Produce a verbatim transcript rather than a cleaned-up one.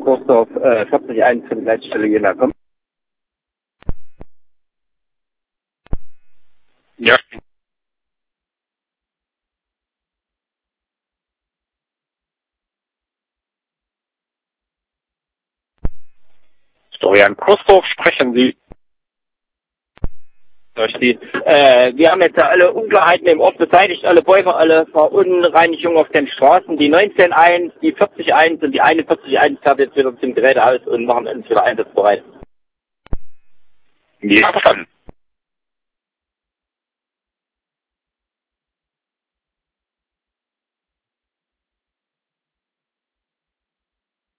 Kursdorf, äh, vierzig eins für die Leitstelle Jena. Komm. Ja. Florian Kursdorf, sprechen Sie. Die, äh, wir haben jetzt alle Unklarheiten im Ort beseitigt, alle Bäume, alle Verunreinigungen auf den Straßen. Die neunzehn eins, die vierzig eins und die einundvierzig eins fährt jetzt wieder zum Gerätehaus und machen uns wieder einsatzbereit. Ja, verstanden.